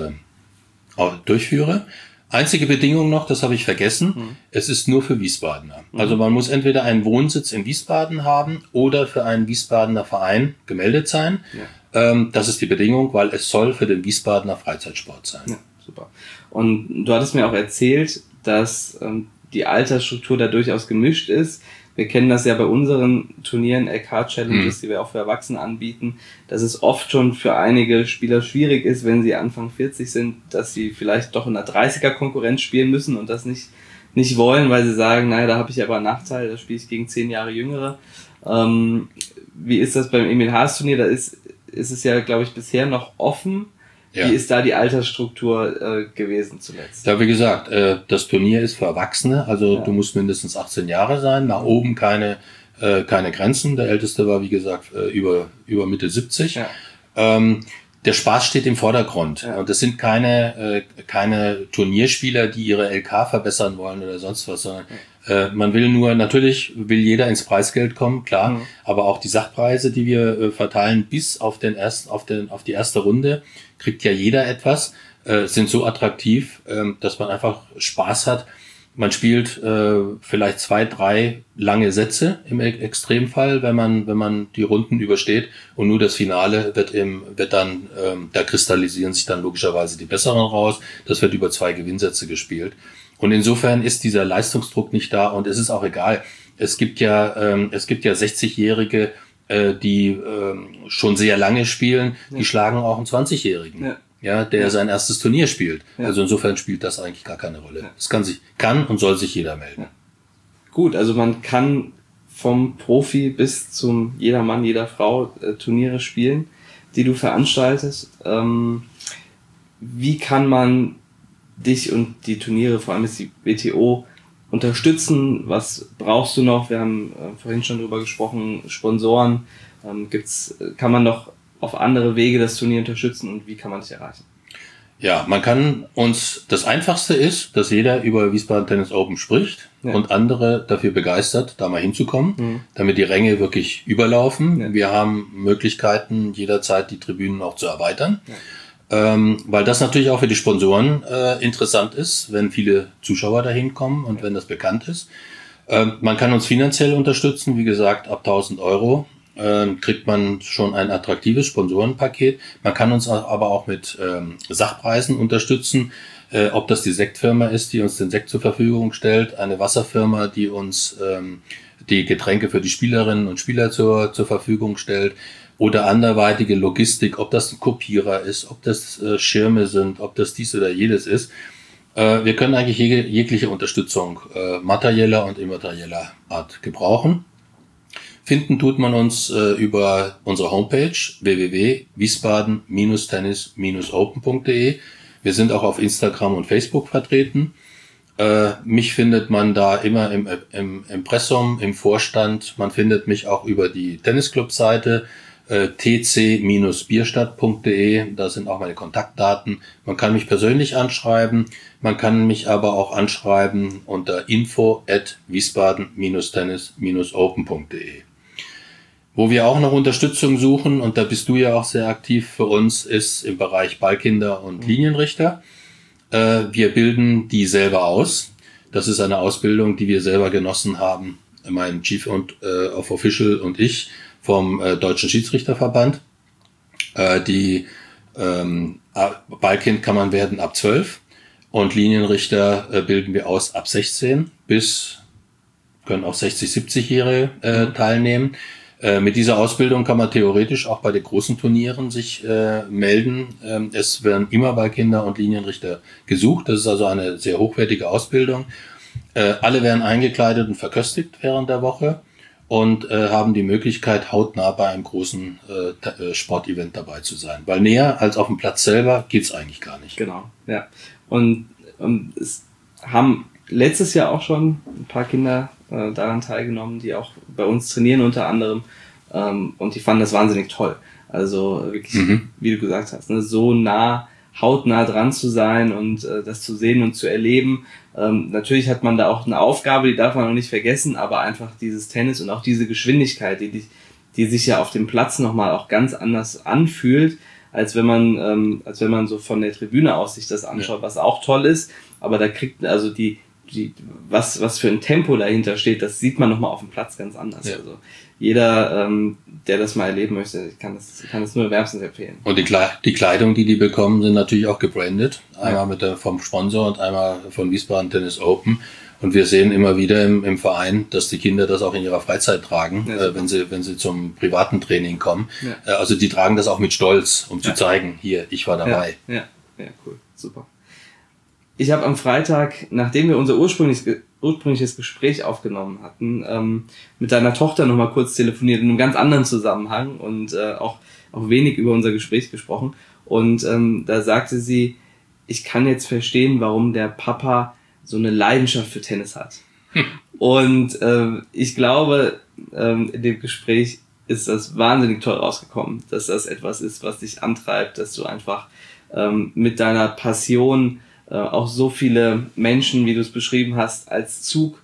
durchführe. Einzige Bedingung noch, das habe ich vergessen, es ist nur für Wiesbadener. Also man muss entweder einen Wohnsitz in Wiesbaden haben oder für einen Wiesbadener Verein gemeldet sein. Ja. Das ist die Bedingung, weil es soll für den Wiesbadener Freizeitsport sein. Ja, super. Und du hattest mir auch erzählt, dass die Altersstruktur da durchaus gemischt ist. Wir kennen das ja bei unseren Turnieren, LK-Challenges, die wir auch für Erwachsene anbieten, dass es oft schon für einige Spieler schwierig ist, wenn sie Anfang 40 sind, dass sie vielleicht doch in einer 30er-Konkurrenz spielen müssen und das nicht wollen, weil sie sagen, naja, da habe ich aber einen Nachteil, da spiele ich gegen 10 Jahre Jüngere. Wie ist das beim Emil-Haas-Turnier? Da ist es ja, glaube ich, bisher noch offen. Ja. Wie ist da die Altersstruktur gewesen zuletzt? Ja, wie gesagt, das Turnier ist für Erwachsene, also du musst mindestens 18 Jahre sein, nach oben keine Grenzen. Der Älteste war, wie gesagt, über Mitte 70. Ja. Der Spaß steht im Vordergrund. Ja. Und das sind keine Turnierspieler, die ihre LK verbessern wollen oder sonst was, sondern man will natürlich will jeder ins Preisgeld kommen, klar, aber auch die Sachpreise, die wir verteilen bis auf die erste Runde, kriegt ja jeder etwas, sind so attraktiv, dass man einfach Spaß hat. Man spielt vielleicht 2, 3 lange Sätze im Extremfall, wenn man die Runden übersteht, und nur das Finale wird dann da kristallisieren sich dann logischerweise die Besseren raus. Das wird über 2 Gewinnsätze gespielt. Und insofern ist dieser Leistungsdruck nicht da und es ist auch egal. Es gibt ja 60-Jährige, die schon sehr lange spielen, die schlagen auch einen 20-Jährigen. Ja, der sein erstes Turnier spielt. Ja. Also insofern spielt das eigentlich gar keine Rolle. Ja. Das kann und soll sich jeder melden. Ja. Gut, also man kann vom Profi bis zum jeder Mann, jeder Frau Turniere spielen, die du veranstaltest. Wie kann man dich und die Turniere, vor allem jetzt die WTO, unterstützen? Was brauchst du noch? Wir haben vorhin schon drüber gesprochen, Sponsoren. Kann man noch auf andere Wege das Turnier unterstützen und wie kann man dich erreichen? Ja, das Einfachste ist, dass jeder über Wiesbaden Tennis Open spricht und andere dafür begeistert, da mal hinzukommen, damit die Ränge wirklich überlaufen. Ja. Wir haben Möglichkeiten, jederzeit die Tribünen auch zu erweitern, weil das natürlich auch für die Sponsoren interessant ist, wenn viele Zuschauer dahin kommen und wenn das bekannt ist. Man kann uns finanziell unterstützen, wie gesagt, ab 1.000 Euro. Kriegt man schon ein attraktives Sponsorenpaket. Man kann uns aber auch mit Sachpreisen unterstützen, ob das die Sektfirma ist, die uns den Sekt zur Verfügung stellt, eine Wasserfirma, die uns die Getränke für die Spielerinnen und Spieler zur Verfügung stellt, oder anderweitige Logistik, ob das ein Kopierer ist, ob das Schirme sind, ob das dies oder jenes ist. Wir können eigentlich jegliche Unterstützung materieller und immaterieller Art gebrauchen. Finden tut man uns über unsere Homepage www.wiesbaden-tennis-open.de. Wir sind auch auf Instagram und Facebook vertreten. Mich findet man da immer im Impressum, im Vorstand. Man findet mich auch über die Tennisclub-Seite tc-bierstadt.de. Da sind auch meine Kontaktdaten. Man kann mich persönlich anschreiben. Man kann mich aber auch anschreiben unter info@wiesbaden-tennis-open.de. Wo wir auch noch Unterstützung suchen, und da bist du ja auch sehr aktiv für uns, ist im Bereich Ballkinder und Linienrichter. Wir bilden die selber aus. Das ist eine Ausbildung, die wir selber genossen haben, mein Chief of Official und ich vom Deutschen Schiedsrichterverband. Ballkind kann man werden ab 12 und Linienrichter bilden wir aus ab 16 bis können auch 60, 70-Jährige teilnehmen. Mit dieser Ausbildung kann man theoretisch auch bei den großen Turnieren sich melden. Es werden immer Ballkinder und Linienrichter gesucht. Das ist also eine sehr hochwertige Ausbildung. Alle werden eingekleidet und verköstigt während der Woche und haben die Möglichkeit, hautnah bei einem großen Sportevent dabei zu sein. Weil näher als auf dem Platz selber geht's eigentlich gar nicht. Genau, ja. Und es haben letztes Jahr auch schon ein paar Kinder daran teilgenommen, die auch bei uns trainieren unter anderem. Und die fanden das wahnsinnig toll. Also wirklich, wie du gesagt hast, ne, so hautnah dran zu sein und das zu sehen und zu erleben. Natürlich hat man da auch eine Aufgabe, die darf man auch nicht vergessen, aber einfach dieses Tennis und auch diese Geschwindigkeit, die sich ja auf dem Platz nochmal auch ganz anders anfühlt, als wenn man so von der Tribüne aus sich das anschaut, was auch toll ist. Aber da kriegt also was für ein Tempo dahinter steht, das sieht man nochmal auf dem Platz ganz anders. Ja. Also jeder, der das mal erleben möchte, kann das nur wärmstens empfehlen. Und die Kleidung, die bekommen, sind natürlich auch gebrandet. Einmal vom Sponsor und einmal von Wiesbaden Tennis Open. Und wir sehen immer wieder im Verein, dass die Kinder das auch in ihrer Freizeit tragen, wenn sie zum privaten Training kommen. Ja. Also die tragen das auch mit Stolz, um zu zeigen, hier, ich war dabei. Ja, cool, super. Ich habe am Freitag, nachdem wir unser ursprüngliches Gespräch aufgenommen hatten, mit deiner Tochter nochmal kurz telefoniert, in einem ganz anderen Zusammenhang und auch wenig über unser Gespräch gesprochen. Und da sagte sie, ich kann jetzt verstehen, warum der Papa so eine Leidenschaft für Tennis hat. Und ich glaube, in dem Gespräch ist das wahnsinnig toll rausgekommen, dass das etwas ist, was dich antreibt, dass du einfach mit deiner Passion auch so viele Menschen, wie du es beschrieben hast, als Zug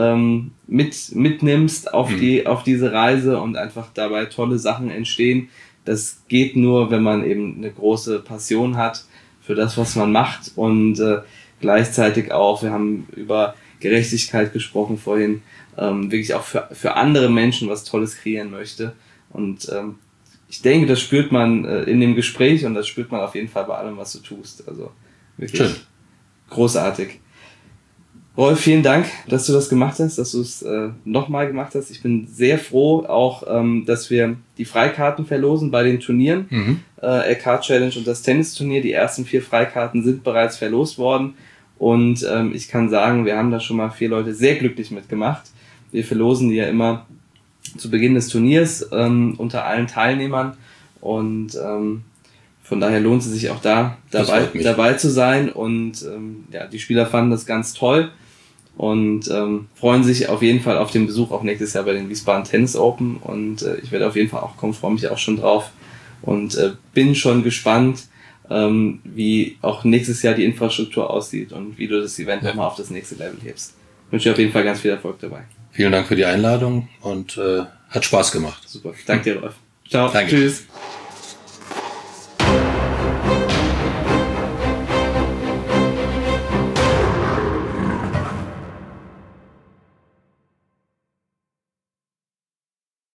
mitnimmst auf diese Reise und einfach dabei tolle Sachen entstehen. Das geht nur, wenn man eben eine große Passion hat für das, was man macht und gleichzeitig auch, wir haben über Gerechtigkeit gesprochen vorhin, wirklich auch für andere Menschen was Tolles kreieren möchte. Und ich denke, das spürt man in dem Gespräch und das spürt man auf jeden Fall bei allem, was du tust. Also wirklich schön. Großartig. Rolf, vielen Dank, dass du das gemacht hast, dass du es nochmal gemacht hast. Ich bin sehr froh auch, dass wir die Freikarten verlosen bei den Turnieren. LK Challenge und das Tennisturnier. Die ersten 4 Freikarten sind bereits verlost worden. Und ich kann sagen, wir haben da schon mal 4 Leute sehr glücklich mitgemacht. Wir verlosen die ja immer zu Beginn des Turniers unter allen Teilnehmern. Und von daher lohnt es sich auch dabei zu sein. Und die Spieler fanden das ganz toll und freuen sich auf jeden Fall auf den Besuch auch nächstes Jahr bei den Wiesbaden Tennis Open. Und ich werde auf jeden Fall auch kommen, freue mich auch schon drauf und bin schon gespannt, wie auch nächstes Jahr die Infrastruktur aussieht und wie du das Event nochmal auf das nächste Level hebst. Ich wünsche dir auf jeden Fall ganz viel Erfolg dabei. Vielen Dank für die Einladung und hat Spaß gemacht. Super, danke dir, Rolf. Ciao, danke. Tschüss.